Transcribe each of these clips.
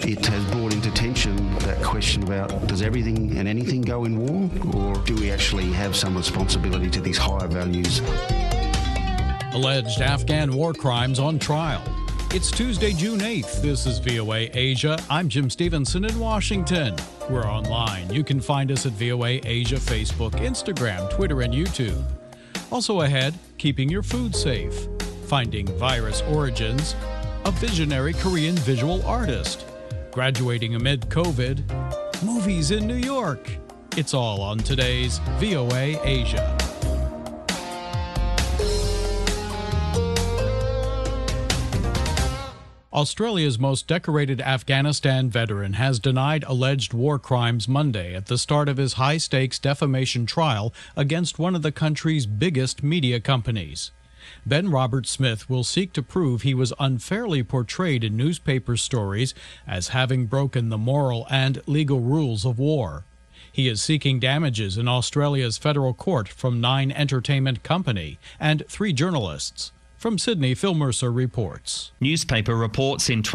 It has brought into tension that question about does everything and anything go in war, or do we actually have some responsibility to these higher values? Alleged Afghan war crimes on trial. It's Tuesday, June 8th. This is VOA Asia. I'm Jim Stevenson in Washington. We're online. You can find us at VOA Asia Facebook, Instagram, Twitter, and YouTube. Also ahead, keeping your food safe, finding virus origins, a visionary Korean visual artist, graduating amid COVID, movies in New York. It's all on today's VOA Asia. Australia's most decorated Afghanistan veteran has denied alleged war crimes Monday at the start of his high-stakes defamation trial against one of the country's biggest media companies. Ben Robert Smith will seek to prove he was unfairly portrayed in newspaper stories as having broken the moral and legal rules of war. He is seeking damages in Australia's federal court from Nine Entertainment Company and 3 journalists. From Sydney, Phil Mercer reports. Newspaper reports in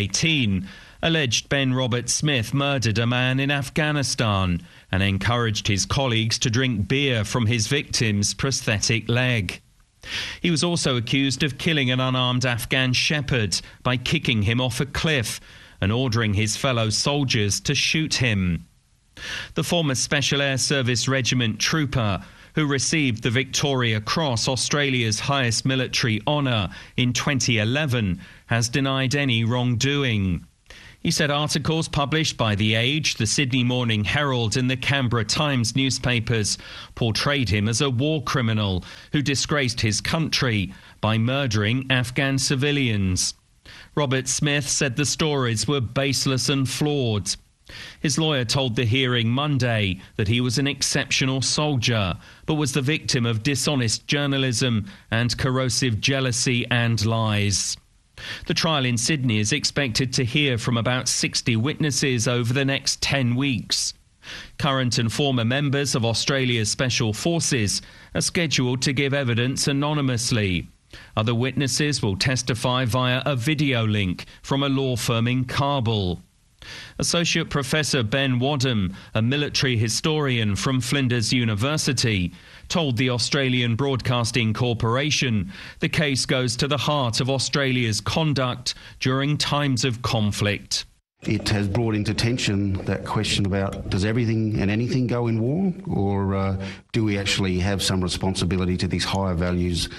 2018 alleged Ben Robert Smith murdered a man in Afghanistan and encouraged his colleagues to drink beer from his victim's prosthetic leg. He was also accused of killing an unarmed Afghan shepherd by kicking him off a cliff and ordering his fellow soldiers to shoot him. The former Special Air Service Regiment trooper, who received the Victoria Cross, Australia's highest military honour, in 2011, has denied any wrongdoing. He said articles published by The Age, the Sydney Morning Herald and the Canberra Times newspapers portrayed him as a war criminal who disgraced his country by murdering Afghan civilians. Robert Smith said the stories were baseless and flawed. His lawyer told the hearing Monday that he was an exceptional soldier, but was the victim of dishonest journalism and corrosive jealousy and lies. The trial in Sydney is expected to hear from about 60 witnesses over the next 10 weeks. Current and former members of Australia's Special Forces are scheduled to give evidence anonymously. Other witnesses will testify via a video link from a law firm in Kabul. Associate Professor Ben Wadham, a military historian from Flinders University, told the Australian Broadcasting Corporation the case goes to the heart of Australia's conduct during times of conflict. It has brought into tension that question about does everything and anything go in war, or do we actually have some responsibility to these higher values,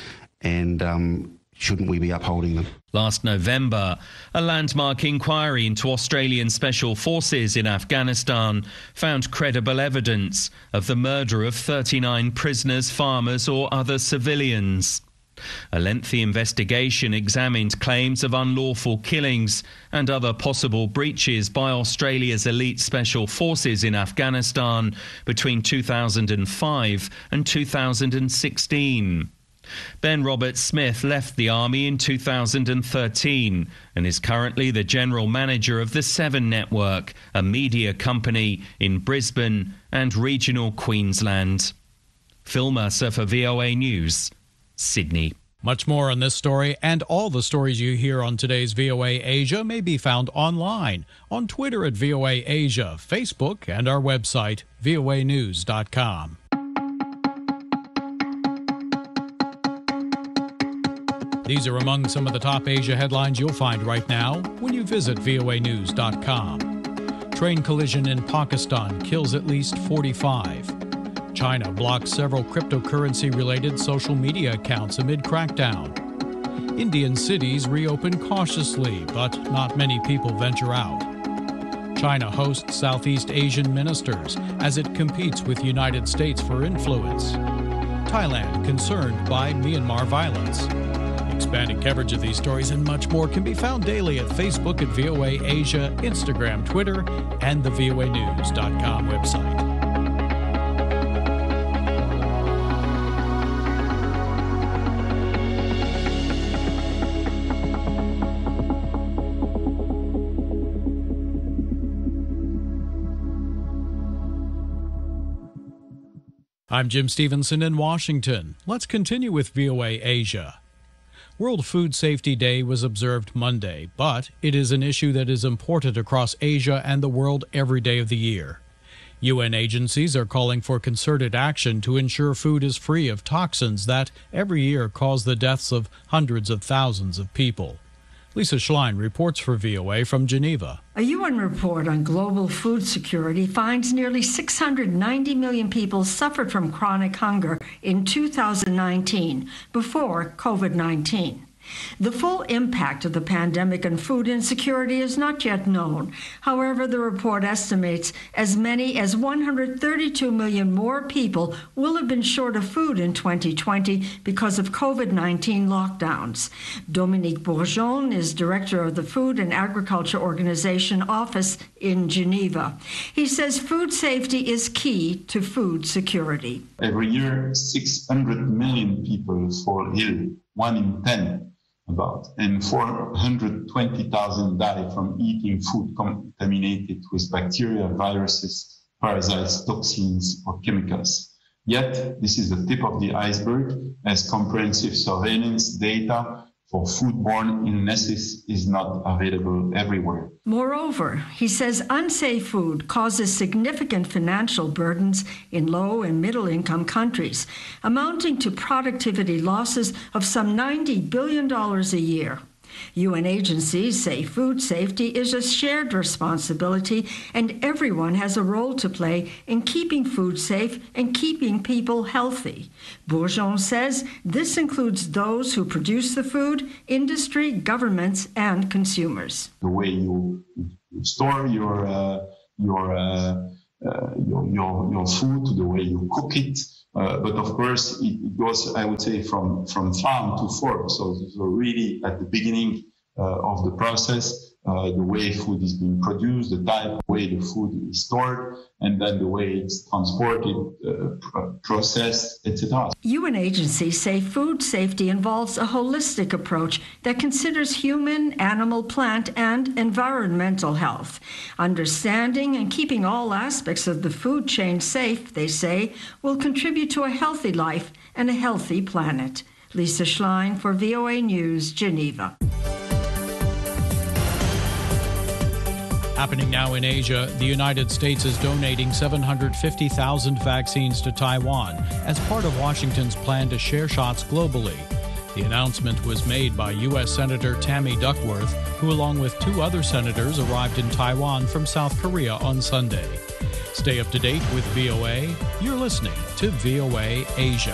and shouldn't we be upholding them? Last November, a landmark inquiry into Australian Special Forces in Afghanistan found credible evidence of the murder of 39 prisoners, farmers or other civilians. A lengthy investigation examined claims of unlawful killings and other possible breaches by Australia's elite special forces in Afghanistan between 2005 and 2016. Ben Robert Smith left the Army in 2013 and is currently the general manager of the Seven Network, a media company in Brisbane and regional Queensland. Phil Mercer for VOA News, Sydney. Much more on this story and all the stories you hear on today's VOA Asia may be found online, on Twitter at VOA Asia, Facebook, and our website, voanews.com. These are among some of the top Asia headlines you'll find right now when you visit voanews.com. Train collision in Pakistan kills at least 45. China blocks several cryptocurrency-related social media accounts amid crackdown. Indian cities reopen cautiously, but not many people venture out. China hosts Southeast Asian ministers as it competes with United States for influence. Thailand concerned by Myanmar violence. Expanding coverage of these stories and much more can be found daily at Facebook at VOA Asia, Instagram, Twitter, and the voanews.com website. I'm Jim Stevenson in Washington. Let's continue with VOA Asia. World Food Safety Day was observed Monday, but it is an issue that is imported across Asia and the world every day of the year. UN agencies are calling for concerted action to ensure food is free of toxins that every year cause the deaths of hundreds of thousands of people. Lisa Schlein reports for VOA from Geneva. A UN report on global food security finds nearly 690 million people suffered from chronic hunger in 2019, before COVID-19. The full impact of the pandemic on food insecurity is not yet known. However, the report estimates as many as 132 million more people will have been short of food in 2020 because of COVID-19 lockdowns. Dominique Bourgeon is director of the Food and Agriculture Organization office in Geneva. He says food safety is key to food security. Every year, 600 million people fall ill, 1 in 10. And 420,000 die from eating food contaminated with bacteria, viruses, parasites, toxins, or chemicals. Yet, this is the tip of the iceberg, as comprehensive surveillance data for foodborne illnesses is not available everywhere. Moreover, he says unsafe food causes significant financial burdens in low and middle-income countries, amounting to productivity losses of some $90 billion a year. UN agencies say food safety is a shared responsibility, and everyone has a role to play in keeping food safe and keeping people healthy. Bourgeon says this includes those who produce the food, industry, governments, and consumers. The way you store your food, the way you cook it, but of course it goes, I would say, from farm to fork. So really at the beginning of the process, the way food is being produced, the type, the way the food is stored, and then the way it's transported, processed, etc. UN agencies say food safety involves a holistic approach that considers human, animal, plant, and environmental health. Understanding and keeping all aspects of the food chain safe, they say, will contribute to a healthy life and a healthy planet. Lisa Schlein for VOA News, Geneva. Happening now in Asia, the United States is donating 750,000 vaccines to Taiwan as part of Washington's plan to share shots globally. The announcement was made by U.S. Senator Tammy Duckworth, who along with 2 other senators arrived in Taiwan from South Korea on Sunday. Stay up to date with VOA. You're listening to VOA Asia.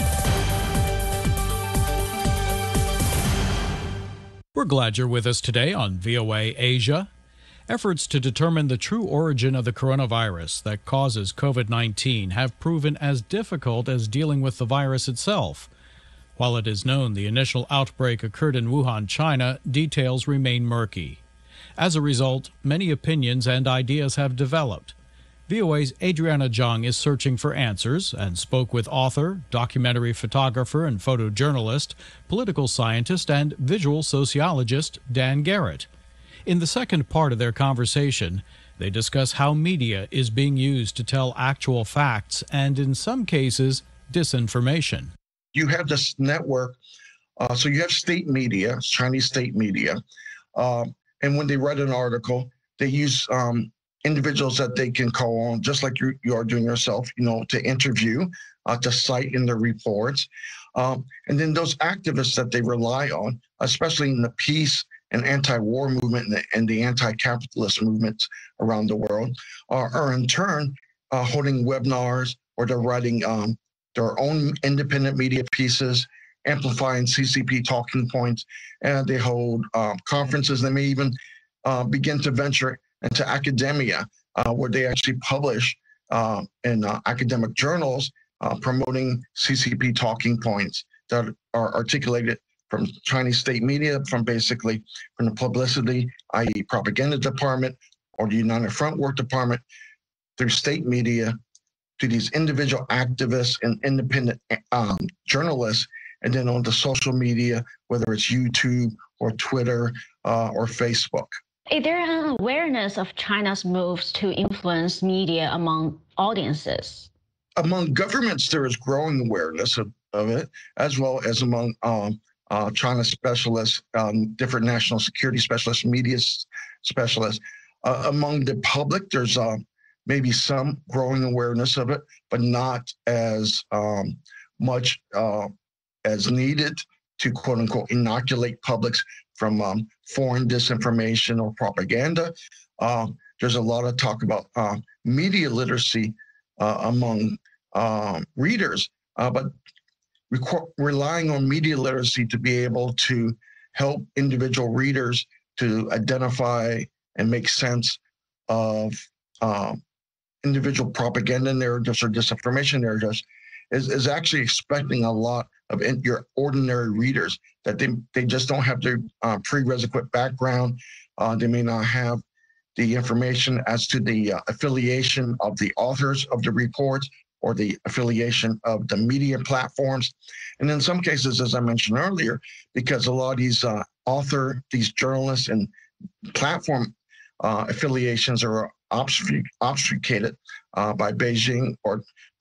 We're glad you're with us today on VOA Asia. Efforts to determine the true origin of the coronavirus that causes COVID-19 have proven as difficult as dealing with the virus itself. While it is known the initial outbreak occurred in Wuhan, China, details remain murky. As a result, many opinions and ideas have developed. VOA's Adriana Jung is searching for answers and spoke with author, documentary photographer and photojournalist, political scientist, and visual sociologist Dan Garrett. In the second part of their conversation, they discuss how media is being used to tell actual facts and, in some cases, disinformation. You have this network, so you have state media, Chinese state media, and when they write an article, they use individuals that they can call on, just like you are doing yourself, to interview, to cite in their reports. And then those activists that they rely on, especially in the peace and anti-war movement and the anti-capitalist movements around the world, are in turn holding webinars, or they're writing their own independent media pieces, amplifying CCP talking points, and they hold conferences. They may even begin to venture into academia, where they actually publish in academic journals promoting CCP talking points that are articulated from Chinese state media, from the publicity, i.e. propaganda department, or the United Front Work Department, through state media, to these individual activists and independent journalists, and then on the social media, whether it's YouTube or Twitter or Facebook. Is there an awareness of China's moves to influence media among audiences? Among governments, there is growing awareness of it, as well as among China specialists, different national security specialists, media specialists. Among the public, there's maybe some growing awareness of it, but not as much as needed to, quote unquote, inoculate publics from foreign disinformation or propaganda. There's a lot of talk about media literacy among readers, but relying on media literacy to be able to help individual readers to identify and make sense of individual propaganda narratives or disinformation narratives is actually expecting a lot of your ordinary readers, that they just don't have their prerequisite background. They may not have the information as to the affiliation of the authors of the reports or the affiliation of the media platforms. And in some cases, as I mentioned earlier, because a lot of these journalists and platform affiliations are obfuscated by Beijing or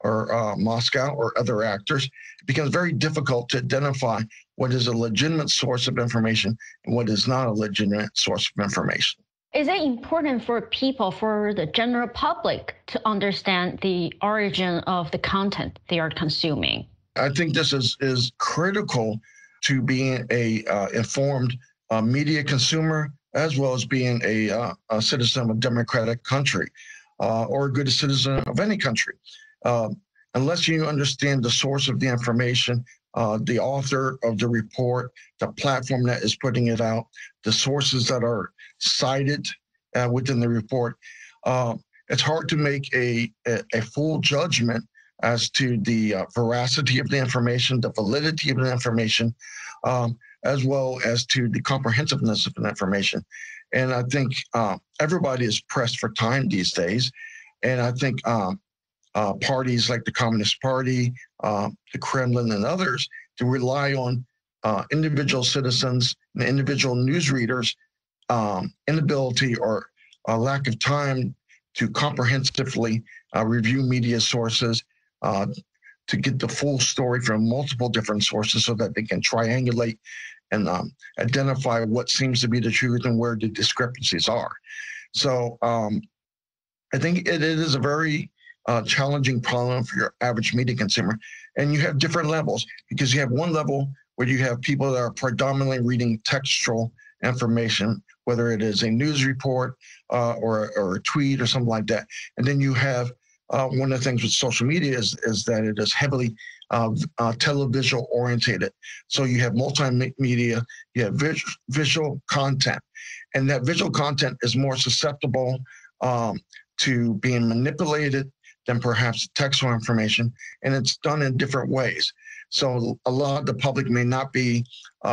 Moscow or other actors, it becomes very difficult to identify what is a legitimate source of information and what is not a legitimate source of information. Is it important for people, for the general public, to understand the origin of the content they are consuming? I think this is critical to being a informed media consumer, as well as being a citizen of a democratic country or a good citizen of any country. Unless you understand the source of the information, the author of the report, the platform that is putting it out, the sources that are cited within the report, it's hard to make a full judgment as to the veracity of the information, the validity of the information, as well as to the comprehensiveness of the information. And I think everybody is pressed for time these days. And I think parties like the Communist Party, the Kremlin, and others to rely on individual citizens and individual newsreaders' inability or lack of time to comprehensively review media sources, to get the full story from multiple different sources so that they can triangulate and identify what seems to be the truth and where the discrepancies are. So I think it is a very challenging problem for your average media consumer. And you have different levels, because you have one level where you have people that are predominantly reading textual information, whether it is a news report or a tweet or something like that. And then you have one of the things with social media is that it is heavily televisual orientated. So you have multimedia, you have visual content, and that visual content is more susceptible to being manipulated than perhaps textual information, and it's done in different ways. So a lot of the public may not be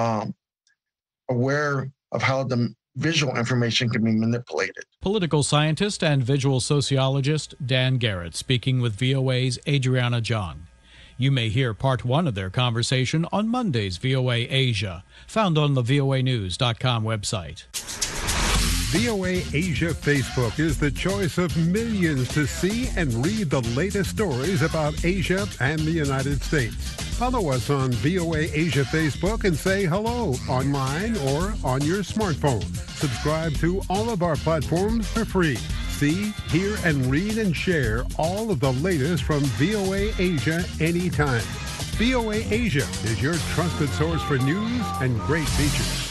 aware of how the visual information can be manipulated. Political scientist and visual sociologist Dan Garrett speaking with VOA's Adriana Jung. You may hear part 1 of their conversation on Monday's VOA Asia, found on the voanews.com website. VOA Asia Facebook is the choice of millions to see and read the latest stories about Asia and the United States. Follow us on VOA Asia Facebook and say hello online or on your smartphone. Subscribe to all of our platforms for free. See, hear, and read and share all of the latest from VOA Asia anytime. VOA Asia is your trusted source for news and great features.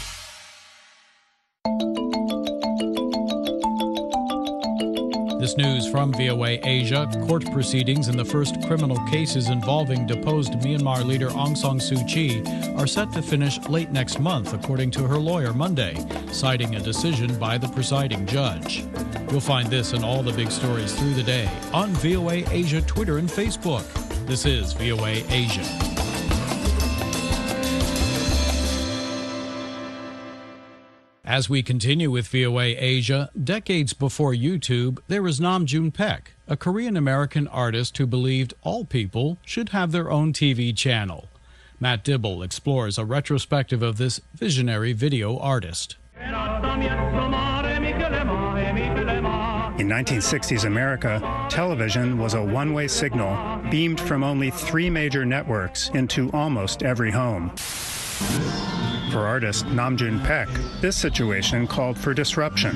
This news from VOA Asia. Court proceedings in the first criminal cases involving deposed Myanmar leader Aung San Suu Kyi are set to finish late next month, according to her lawyer Monday, citing a decision by the presiding judge. You'll find this and all the big stories through the day on VOA Asia Twitter and Facebook. This is VOA Asia. As we continue with VOA Asia, decades before YouTube, there was Nam June Paik, a Korean-American artist who believed all people should have their own TV channel. Matt Dibble explores a retrospective of this visionary video artist. In 1960s America, television was a one-way signal beamed from only 3 major networks into almost every home. For artist Namjoon Paik, this situation called for disruption.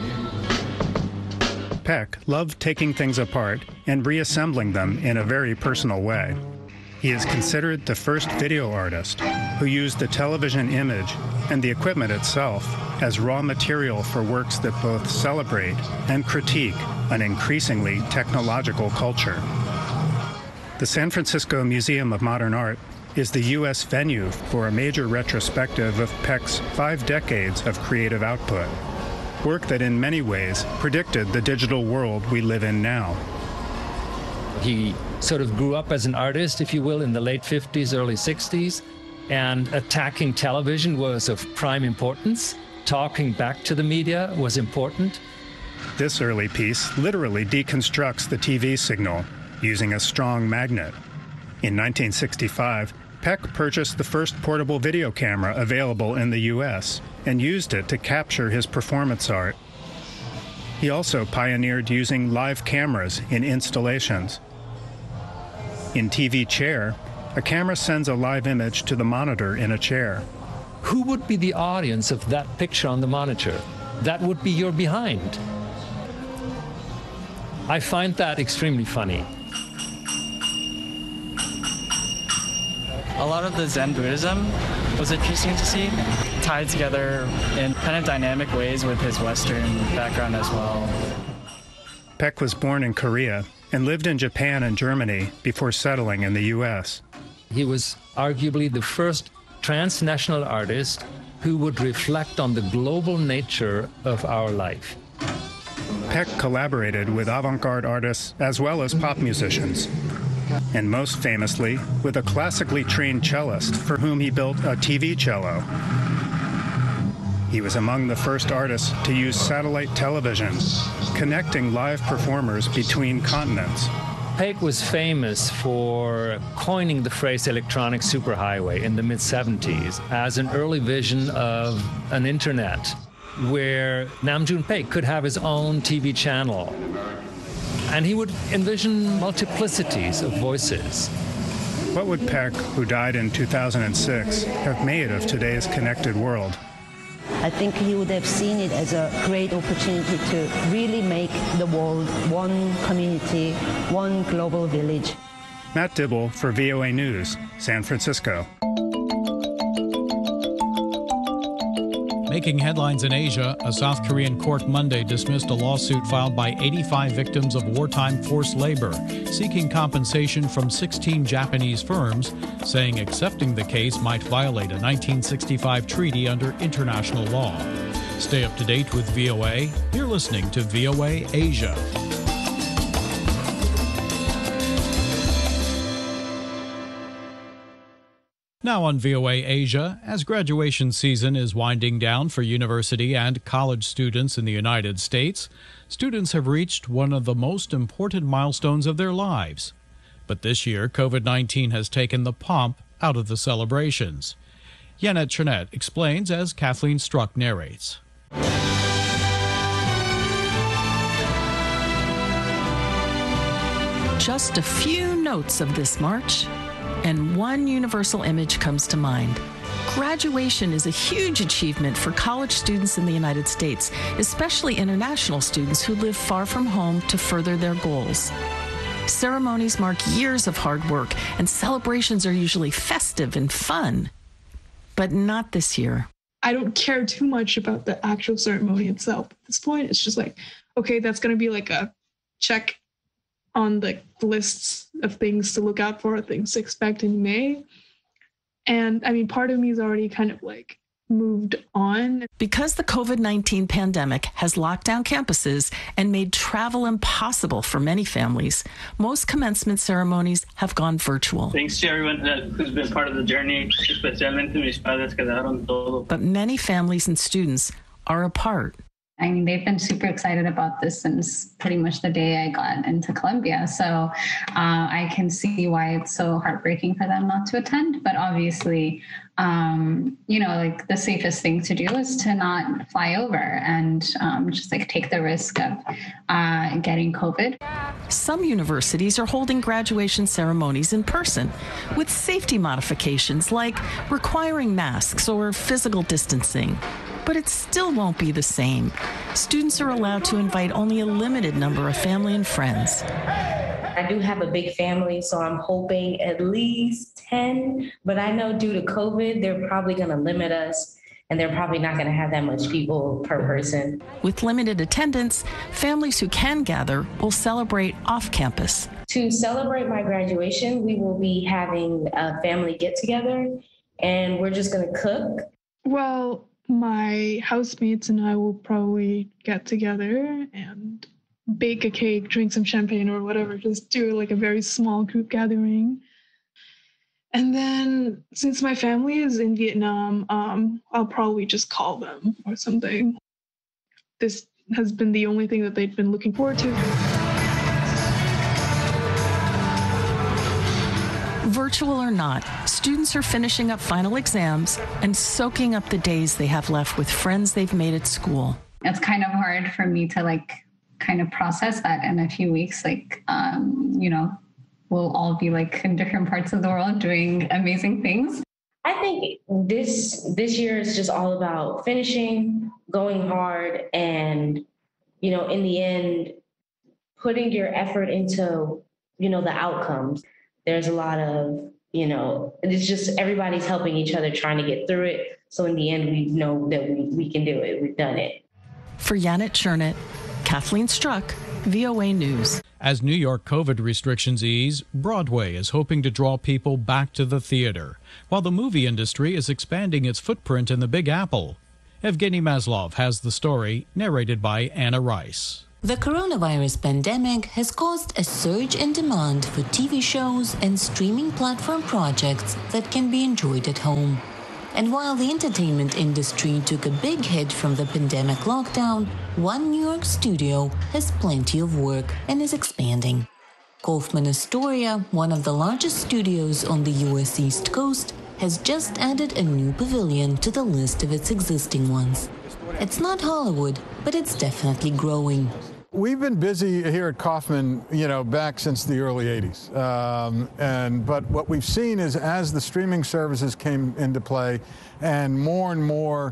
Paik loved taking things apart and reassembling them in a very personal way. He is considered the first video artist who used the television image and the equipment itself as raw material for works that both celebrate and critique an increasingly technological culture. The San Francisco Museum of Modern Art is the U.S. venue for a major retrospective of Paik's 5 decades of creative output, work that in many ways predicted the digital world we live in now. He sort of grew up as an artist, if you will, in the late 50s, early 60s, and attacking television was of prime importance. Talking back to the media was important. This early piece literally deconstructs the TV signal using a strong magnet. In 1965, Paik purchased the first portable video camera available in the U.S. and used it to capture his performance art. He also pioneered using live cameras in installations. In TV Chair, a camera sends a live image to the monitor in a chair. Who would be the audience of that picture on the monitor? That would be your behind. I find that extremely funny. A lot of the Zen Buddhism was interesting to see, tied together in kind of dynamic ways with his Western background as well. Paik was born in Korea and lived in Japan and Germany before settling in the U.S. He was arguably the first transnational artist who would reflect on the global nature of our life. Paik collaborated with avant-garde artists as well as pop musicians, and most famously with a classically trained cellist for whom he built a TV cello. He was among the first artists to use satellite television, connecting live performers between continents. Paik was famous for coining the phrase electronic superhighway in the mid-70s as an early vision of an internet where Namjoon Paik could have his own TV channel. And he would envision multiplicities of voices. What would Paik, who died in 2006, have made of today's connected world? I think he would have seen it as a great opportunity to really make the world one community, one global village. Matt Dibble for VOA News, San Francisco. Making headlines in Asia, a South Korean court Monday dismissed a lawsuit filed by 85 victims of wartime forced labor, seeking compensation from 16 Japanese firms, saying accepting the case might violate a 1965 treaty under international law. Stay up to date with VOA. You're listening to VOA Asia. Now on VOA Asia, as graduation season is winding down for university and college students in the United States, students have reached one of the most important milestones of their lives. But this year, COVID-19 has taken the pomp out of the celebrations. Yanet Chernet explains as Kathleen Struck narrates. Just a few notes of this march, and one universal image comes to mind. Graduation is a huge achievement for college students in the United States, especially international students who live far from home to further their goals. Ceremonies mark years of hard work, and celebrations are usually festive and fun. But not this year. I don't care too much about the actual ceremony itself. At this point, it's just like, okay, that's going to be like a check on the lists of things to look out for, things to expect in May. And I mean, part of me is already kind of like moved on. Because the COVID-19 pandemic has locked down campuses and made travel impossible for many families, most commencement ceremonies have gone virtual. Thanks to everyone who's been part of the journey, especialmente mis padres que daron todo. But many families and students are apart. I mean, they've been super excited about this since pretty much the day I got into Columbia. So I can see why it's so heartbreaking for them not to attend. But obviously, like the safest thing to do is to not fly over and just like take the risk of getting COVID. Some universities are holding graduation ceremonies in person with safety modifications like requiring masks or physical distancing. But it still won't be the same. Students are allowed to invite only a limited number of family and friends. I do have a big family, so I'm hoping at least 10, but I know due to COVID, they're probably going to limit us, and they're probably not going to have that much people per person. With limited attendance, families who can gather will celebrate off campus. To celebrate my graduation, we will be having a family get-together, and we're just going to cook. Well, my housemates and I will probably get together and bake a cake, drink some champagne or whatever, just do like a very small group gathering. And then since my family is in Vietnam, I'll probably just call them or something. This has been the only thing that they've been looking forward to. Virtual or not, students are finishing up final exams and soaking up the days they have left with friends they've made at school. It's kind of hard for me to kind of process that in a few weeks. We'll all be in different parts of the world doing amazing things. I think this year is just all about finishing, going hard, and, in the end, putting your effort into, the outcomes. There's a lot of, it's just everybody's helping each other trying to get through it. So in the end, we know that we can do it. We've done it. For Janet Chernett, Kathleen Struck, VOA News. As New York COVID restrictions ease, Broadway is hoping to draw people back to the theater, while the movie industry is expanding its footprint in the Big Apple. Evgeny Maslov has the story, narrated by Anna Rice. The coronavirus pandemic has caused a surge in demand for TV shows and streaming platform projects that can be enjoyed at home. And while the entertainment industry took a big hit from the pandemic lockdown, one New York studio has plenty of work and is expanding. Kaufman Astoria, one of the largest studios on the U.S. East Coast, has just added a new pavilion to the list of its existing ones. It's not Hollywood, but it's definitely growing. We've been busy here at Kaufman, back since the early 80s. But what we've seen is as the streaming services came into play and more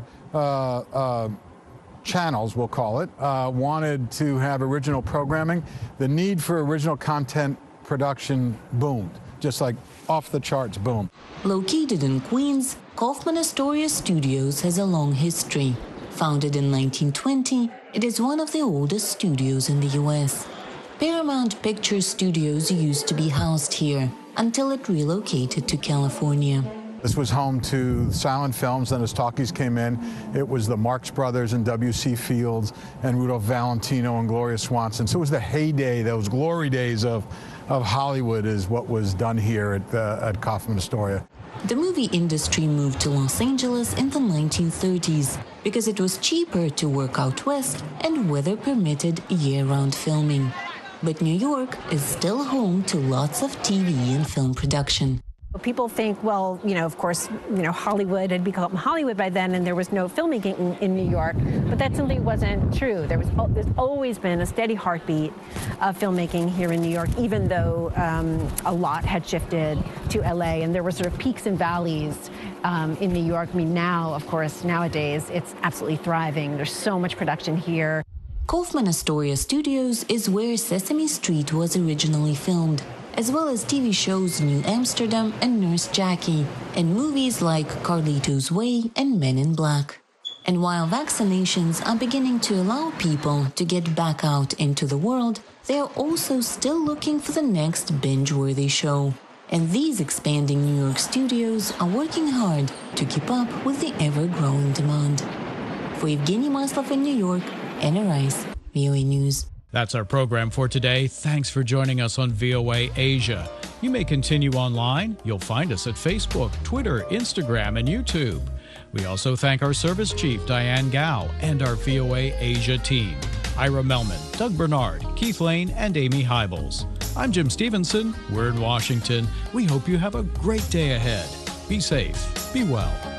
channels, we'll call it, wanted to have original programming, the need for original content production boomed, just like off the charts boom. Located in Queens, Kaufman Astoria Studios has a long history. Founded in 1920, it is one of the oldest studios in the U.S. Paramount Picture Studios used to be housed here until it relocated to California. This was home to silent films, then as talkies came in, it was the Marx Brothers and W.C. Fields and Rudolph Valentino and Gloria Swanson. So it was the heyday, those glory days of Hollywood is what was done here at Kaufman Astoria. The movie industry moved to Los Angeles in the 1930s because it was cheaper to work out west and weather permitted year-round filming. But New York is still home to lots of TV and film production. People think, well, of course, Hollywood had become Hollywood by then and there was no filmmaking in New York, but that simply wasn't true. There's always been a steady heartbeat of filmmaking here in New York, even though a lot had shifted to LA and there were sort of peaks and valleys in New York. Now, of course, nowadays, it's absolutely thriving. There's so much production here. Kaufman Astoria Studios is where Sesame Street was originally filmed, as well as TV shows New Amsterdam and Nurse Jackie, and movies like Carlito's Way and Men in Black. And while vaccinations are beginning to allow people to get back out into the world, they are also still looking for the next binge-worthy show. And these expanding New York studios are working hard to keep up with the ever-growing demand. For Evgeny Maslov in New York, Anna Rice, VOA News. That's our program for today. Thanks for joining us on VOA Asia. You may continue online. You'll find us at Facebook, Twitter, Instagram, and YouTube. We also thank our service chief, Diane Gao, and our VOA Asia team, Ira Melman, Doug Bernard, Keith Lane, and Amy Hybels. I'm Jim Stevenson. We're in Washington. We hope you have a great day ahead. Be safe. Be well.